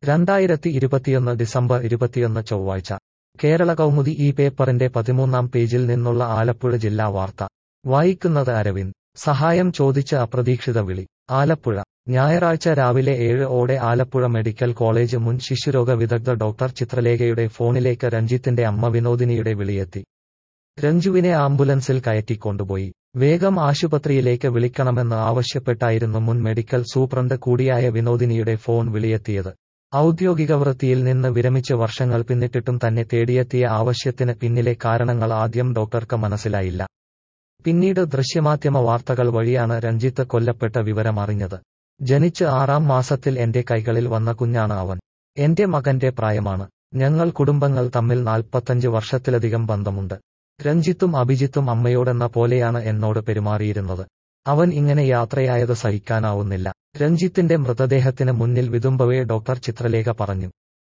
2021 December 21 ചൊവ്വാഴ്ച കേരള കൗമുദി ഈ പേപ്പറിന്റെ 13-ാം പേജിൽ നിന്നുള്ള ആലപ്പുഴ ജില്ലാ വാർത്ത വായിക്കുന്നത് അരവിന്ദ്. സഹായം ചോദിച്ച് അപ്രതീക്ഷിത വിളി. ആലപ്പുഴ ഞായറാഴ്ച രാവിലെ 7 ആലപ്പുഴ മെഡിക്കൽ കോളേജ് മുൻ ശിശുരോഗ വിദഗ്ധ ഡോക്ടർ ചിത്രലേഖയുടെ ഫോണിലേക്ക് രഞ്ജിത്തിന്റെ അമ്മ വിനോദിനിയുടെ വിളിയെത്തി. രഞ്ജുവിനെ ആംബുലൻസിൽ കയറ്റിക്കൊണ്ടുപോയി. വേഗം ആശുപത്രിയിലേക്ക് വിളിക്കണമെന്ന് ആവശ്യപ്പെട്ടായിരുന്നു മുൻ മെഡിക്കൽ സൂപ്രണ്ട് കൂടിയായ വിനോദിനിയുടെ ഫോൺ വിളിയെത്തിയത്. ഔദ്യോഗിക വൃത്തിയിൽ നിന്ന് വിരമിച്ച് വർഷങ്ങൾ പിന്നിട്ടിട്ടും തന്നെ തേടിയെത്തിയ ആവശ്യത്തിന് പിന്നിലെ കാരണങ്ങൾ ആദ്യം ഡോക്ടർക്ക് മനസ്സിലായില്ല. പിന്നീട് ദൃശ്യമാധ്യമ വാർത്തകൾ വഴിയാണ് രഞ്ജിത്ത് കൊല്ലപ്പെട്ട വിവരം അറിഞ്ഞത്. ജനിച്ച് 6-ാം മാസത്തിൽ എന്റെ കൈകളിൽ വന്ന കുഞ്ഞാണ് അവൻ. എന്റെ മകന്റെ പ്രായമാണ്. ഞങ്ങൾ കുടുംബങ്ങൾ തമ്മിൽ 45 വർഷത്തിലധികം ബന്ധമുണ്ട്. രഞ്ജിത്തും അഭിജിത്തും അമ്മയോടെന്ന പോലെയാണ് എന്നോട് പെരുമാറിയിരുന്നത്. അവൻ ഇങ്ങനെ യാത്രയായത് സഹിക്കാനാവുന്നില്ല. രഞ്ജിത്തിന്റെ മൃതദേഹത്തിന് മുന്നിൽ വിതുമ്പവേ ഡോക്ടർ ചിത്രലേഖ പറഞ്ഞു.